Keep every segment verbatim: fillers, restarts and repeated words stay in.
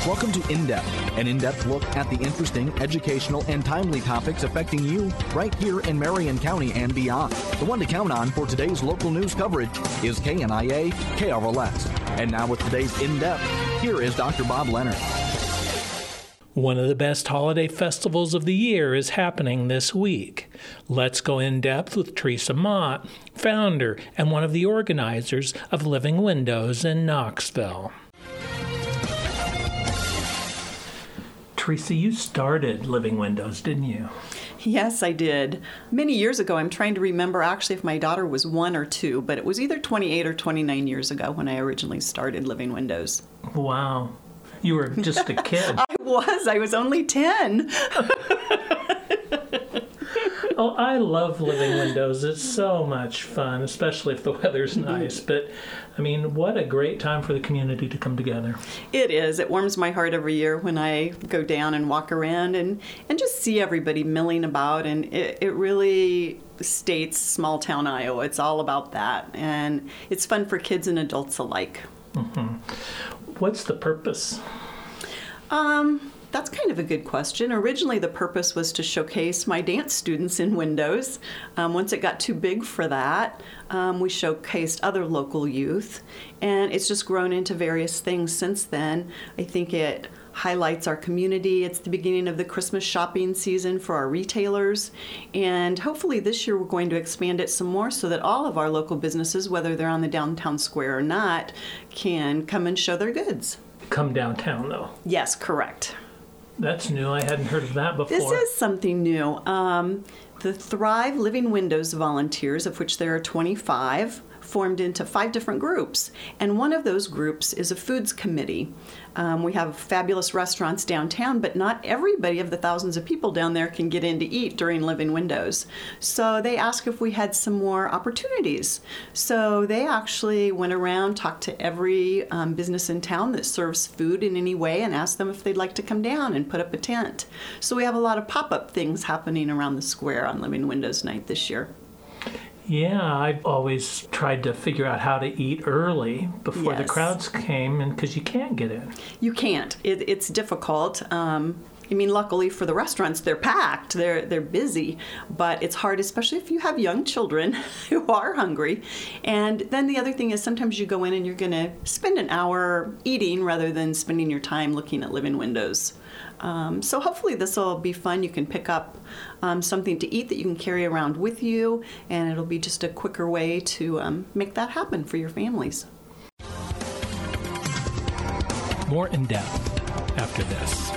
Welcome to In Depth, an in-depth look at the interesting, educational, and timely topics affecting you right here in Marion County and beyond. The one to count on for today's local news coverage is K N I A K R L S. And now with today's In Depth, here is Doctor Bob Leonard. One of the best holiday festivals of the year is happening this week. Let's go in depth with Teresa Mott, founder and one of the organizers of Living Windows in Knoxville. Teresa, you started Living Windows, didn't you? Yes, I did. Many years ago. I'm trying to remember actually if my daughter was one or two, but it was either twenty-eight or twenty-nine years ago when I originally started Living Windows. Wow. You were just a kid. I was. I was only ten. Oh, I love Living Windows. It's so much fun, especially if the weather's nice. But, I mean, what a great time for the community to come together. It is. It warms my heart every year when I go down and walk around and, and just see everybody milling about. And it, it really states small town Iowa. It's all about that. And it's fun for kids and adults alike. Mm-hmm. What's the purpose? Um... That's kind of a good question. Originally, the purpose was to showcase my dance students in Windows. Um, once it got too big for that, um, we showcased other local youth, and it's just grown into various things since then. I think it highlights our community. It's the beginning of the Christmas shopping season for our retailers, and hopefully this year we're going to expand it some more so that all of our local businesses, whether they're on the downtown square or not, can come and show their goods. Come downtown, though. Yes, correct. That's new. I hadn't heard of that before. This is something new. Um, the Thrive Living Windows volunteers, of which there are twenty-five, formed into five different groups. And one of those groups is a foods committee. Um, we have fabulous restaurants downtown, but not everybody of the thousands of people down there can get in to eat during Living Windows. So they asked if we had some more opportunities. So they actually went around, talked to every um, business in town that serves food in any way and asked them if they'd like to come down and put up a tent. So we have a lot of pop-up things happening around the square on Living Windows night this year. Yeah, I've always tried to figure out how to eat early before Yes. the crowds came, and because you can't get in. You can't. It, it's difficult. Um, I mean, luckily for the restaurants, they're packed. They're they're busy, but it's hard, especially if you have young children who are hungry. And then the other thing is sometimes you go in and you're going to spend an hour eating rather than spending your time looking at Living Windows. Um, so hopefully this will be fun. You can pick up um, something to eat that you can carry around with you, and it'll be just a quicker way to um, make that happen for your families. More in depth after this.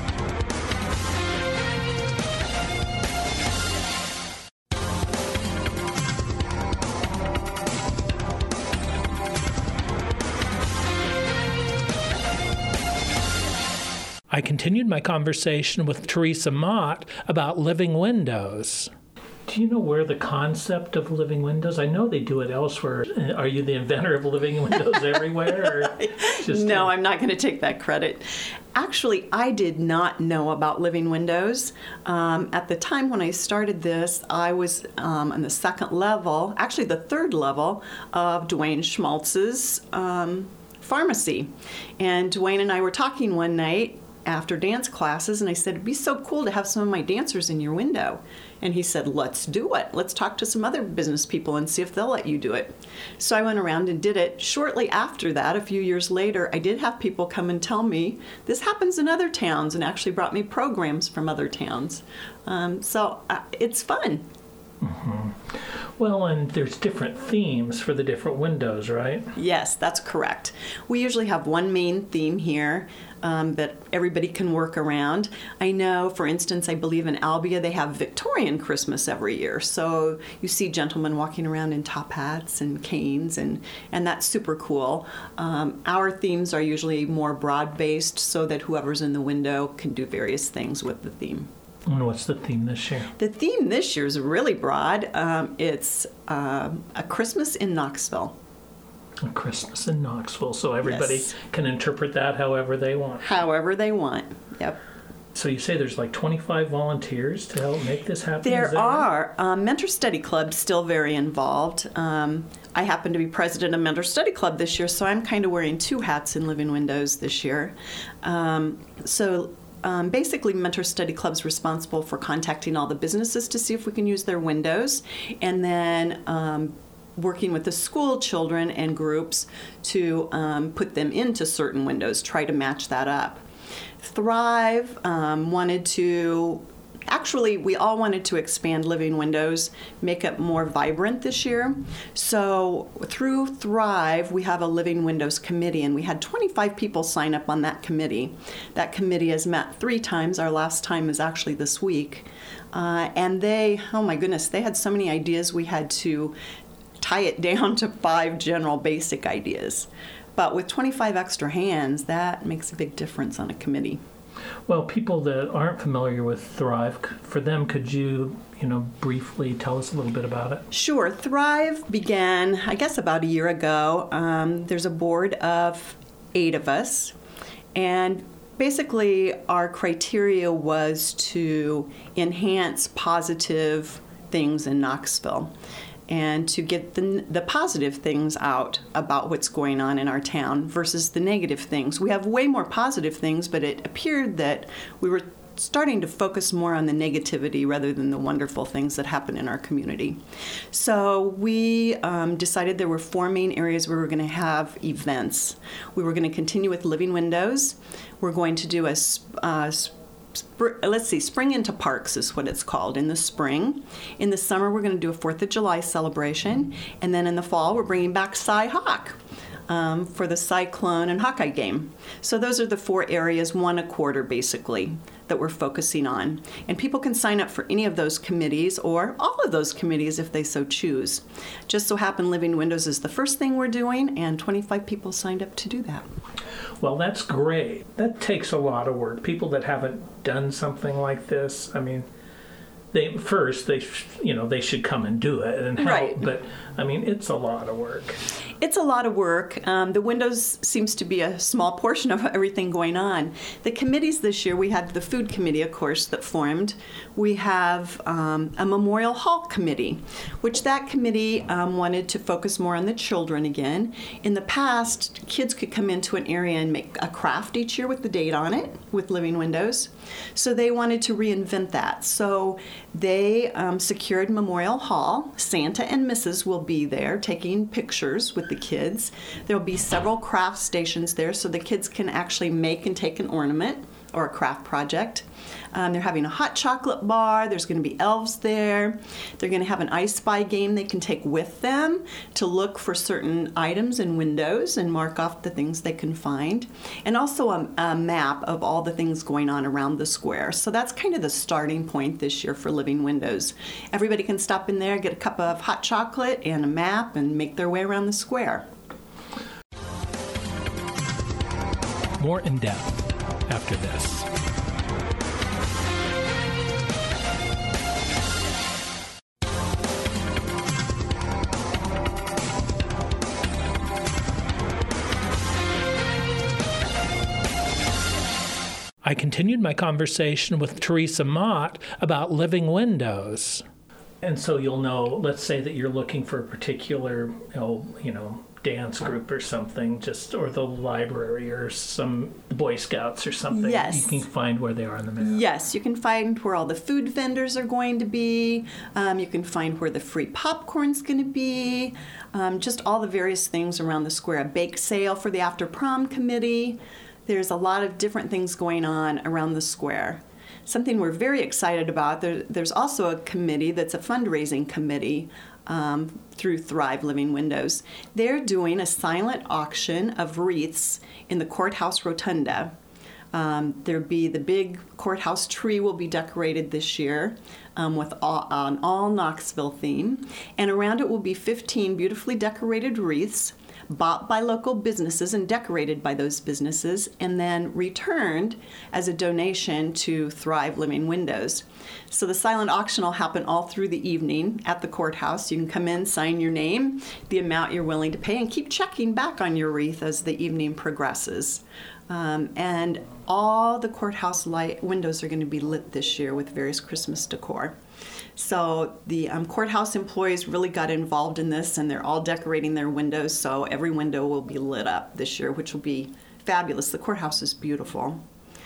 I continued my conversation with Teresa Mott about Living Windows. Do you know where the concept of Living Windows? I know they do it elsewhere. Are you the inventor of Living Windows everywhere? Or just no, a... I'm not going to take that credit. Actually, I did not know about Living Windows. Um, at the time when I started this, I was um, on the second level, actually the third level of Dwayne Schmaltz's um, pharmacy. And Dwayne and I were talking one night after dance classes, and I said, it'd be so cool to have some of my dancers in your window. And he said, let's do it. Let's talk to some other business people and see if they'll let you do it. So I went around and did it. Shortly after that, a few years later, I did have people come and tell me this happens in other towns, and actually brought me programs from other towns. Um, so uh, it's fun. Mm-hmm. Well, and there's different themes for the different windows, right? Yes, that's correct. We usually have one main theme here um, that everybody can work around. I know, for instance, I believe in Albia they have Victorian Christmas every year. So you see gentlemen walking around in top hats and canes, and, and that's super cool. Um, our themes are usually more broad-based so that whoever's in the window can do various things with the theme. And what's the theme this year? The theme this year is really broad. Um, it's uh, a Christmas in Knoxville. A Christmas in Knoxville. So everybody Yes. can interpret that however they want. However they want. Yep. so you say there's like twenty-five volunteers to help make this happen? There Is that right? are. Um, Mentor Study Club's still very involved. Um, I happen to be president of Mentor Study Club this year, so I'm kind of wearing two hats in Living Windows this year. Um, so um, basically, Mentor Study Club's responsible for contacting all the businesses to see if we can use their windows, and then um, working with the school children and groups to um, put them into certain windows, try to match that up. Thrive um, wanted to, actually we all wanted to expand Living Windows, make it more vibrant this year. So through Thrive, we have a Living Windows committee, and we had twenty-five people sign up on that committee. That committee has met three times. Our last time is actually this week. Uh, and they, oh my goodness, they had so many ideas we had to tie it down to five general basic ideas. But with twenty-five extra hands, that makes a big difference on a committee. Well, people that aren't familiar with Thrive, for them, could you, you know, briefly tell us a little bit about it? Sure. Thrive began, I guess, about a year ago. Um, there's a board of eight of us, and basically our criteria was to enhance positive things in Knoxville, and to get the, the positive things out about what's going on in our town versus the negative things. We have way more positive things, but it appeared that we were starting to focus more on the negativity rather than the wonderful things that happen in our community. So we um, decided there were four main areas where we were going to have events. We were going to continue with Living Windows. We're going to do a uh, Spr- let's see, Spring into Parks is what it's called in the spring. In the summer, we're going to do a fourth of July celebration. And then in the fall, we're bringing back Cy-Hawk um, for the Cyclone and Hawkeye game. So those are the four areas, one a quarter basically, that we're focusing on. And people can sign up for any of those committees or all of those committees if they so choose. Just so happen Living Windows is the first thing we're doing, and twenty-five people signed up to do that. Well, that's great. That takes a lot of work. People that haven't done something like this, I mean, they first they sh- you know they should come and do it and help. Right. But I mean, it's a lot of work. It's a lot of work. Um, the Windows seems to be a small portion of everything going on. The committees this year, we had the food committee, of course, that formed. We have um, a Memorial Hall committee, which that committee um, wanted to focus more on the children again. In the past, kids could come into an area and make a craft each year with the date on it with Living Windows. So they wanted to reinvent that. So they um, secured Memorial Hall. Santa and Missus will be there taking pictures with the kids. There will be several craft stations there so the kids can actually make and take an ornament or a craft project. Um, they're having a hot chocolate bar. There's going to be elves there. They're going to have an I Spy game they can take with them to look for certain items in windows and mark off the things they can find. And also a, a map of all the things going on around the square. So that's kind of the starting point this year for Living Windows. Everybody can stop in there, get a cup of hot chocolate and a map, and make their way around the square. More in depth after this. I continued my conversation with Teresa Mott about Living Windows. And so you'll know, let's say that you're looking for a particular, you know, you know dance group or something, just or the library or some Boy Scouts or something. Yes. You can find where they are on the map. Yes, you can find where all the food vendors are going to be. Um, you can find where the free popcorn's going to be. Um, just all the various things around the square. A bake sale for the after prom committee. There's a lot of different things going on around the square. Something we're very excited about, there, there's also a committee that's a fundraising committee um, through Thrive Living Windows. They're doing a silent auction of wreaths in the courthouse rotunda. Um, there'll be the big courthouse tree will be decorated this year um, with all, an all Knoxville theme. And around it will be fifteen beautifully decorated wreaths bought by local businesses and decorated by those businesses, and then returned as a donation to Thrive Living Windows. So the silent auction will happen all through the evening at the courthouse. You can come in, sign your name, the amount you're willing to pay, and keep checking back on your wreath as the evening progresses. Um, and all the courthouse light windows are going to be lit this year with various Christmas decor. So the um, courthouse employees really got involved in this, and they're all decorating their windows, so every window will be lit up this year, which will be fabulous. The courthouse is beautiful.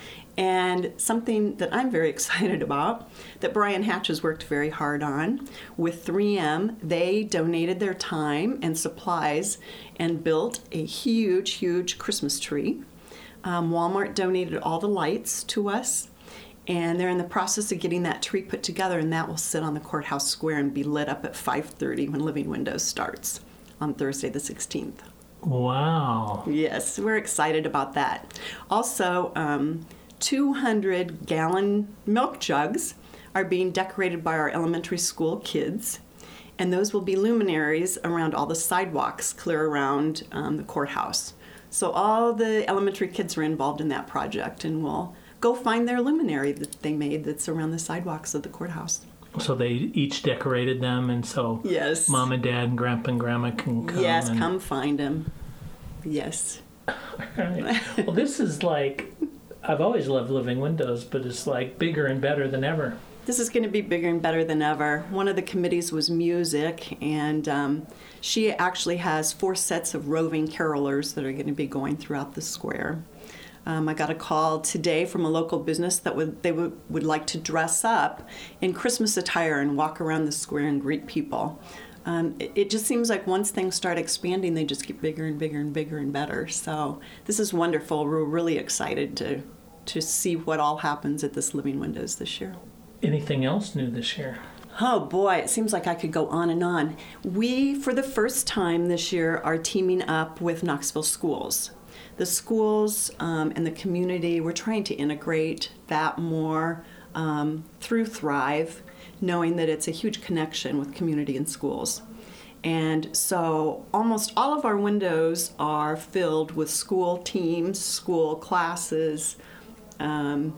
And something that I'm very excited about, that Brian Hatch has worked very hard on, with three M, they donated their time and supplies and built a huge, huge Christmas tree. Um, Walmart donated all the lights to us, and they're in the process of getting that tree put together, and that will sit on the courthouse square and be lit up at five thirty when Living Windows starts on Thursday the sixteenth. Wow. Yes, we're excited about that. Also, um, two hundred gallon milk jugs are being decorated by our elementary school kids, and those will be luminaries around all the sidewalks clear around um, the courthouse. So all the elementary kids are involved in that project, and we'll go find their luminary that they made that's around the sidewalks of the courthouse. So they each decorated them, and so yes, Mom and Dad and Grandpa and Grandma can come. Yes, and... come find them. Yes. Right. Well, this is like, I've always loved Living Windows, but it's like bigger and better than ever. This is going to be bigger and better than ever. One of the committees was music, and um, she actually has four sets of roving carolers that are going to be going throughout the square. Um, I got a call today from a local business that would they would, would like to dress up in Christmas attire and walk around the square and greet people. Um, it, it just seems like once things start expanding, they just get bigger and bigger and bigger and better. So this is wonderful. We're really excited to to see what all happens at this Living Windows this year. Anything else new this year? Oh boy, it seems like I could go on and on. We, for the first time this year, are teaming up with Knoxville Schools. The schools um, and the community, we're trying to integrate that more um, through Thrive, knowing that it's a huge connection with community and schools. And so almost all of our windows are filled with school teams, school classes, um,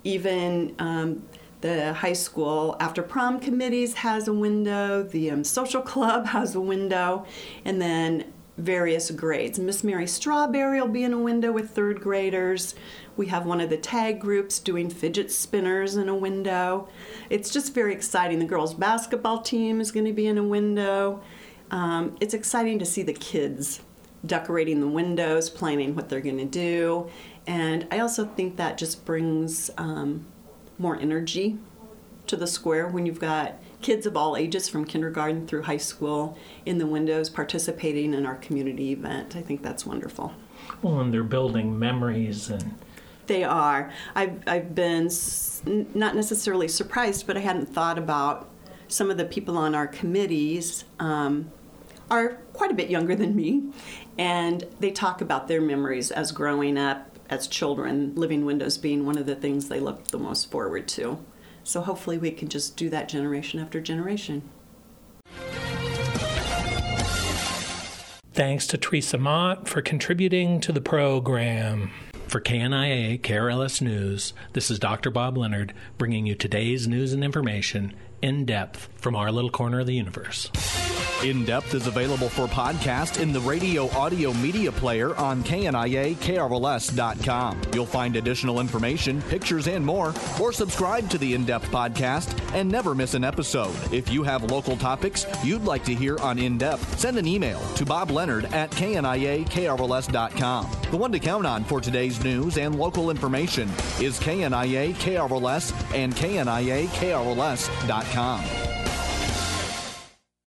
even um, the high school after prom committees has a window, the um, social club has a window, and then various grades. Miss Mary Strawberry will be in a window with third graders. We have one of the tag groups doing fidget spinners in a window. It's just very exciting. The girls' basketball team is going to be in a window. Um, it's exciting to see the kids decorating the windows, planning what they're going to do. And I also think that just brings um, more energy to the square when you've got kids of all ages from kindergarten through high school in the windows participating in our community event. I think that's wonderful. Well, and they're building memories. And they are. I've, I've been s- not necessarily surprised, but I hadn't thought about some of the people on our committees um, are quite a bit younger than me, and they talk about their memories as growing up as children, Living Windows being one of the things they look the most forward to. So hopefully we can just do that generation after generation. Thanks to Teresa Mott for contributing to the program. For K N I A K R L S News, this is Doctor Bob Leonard bringing you today's news and information in depth from our little corner of the universe. In Depth is available for podcast in the radio audio media player on K N I A K R L S dot com. You'll find additional information, pictures, and more, or subscribe to the In Depth podcast and never miss an episode. If you have local topics you'd like to hear on In Depth, send an email to Bob Leonard at K N I A K R L S dot com. The one to count on for today's news and local information is K N I A K R L S and K N I A K R L S dot com.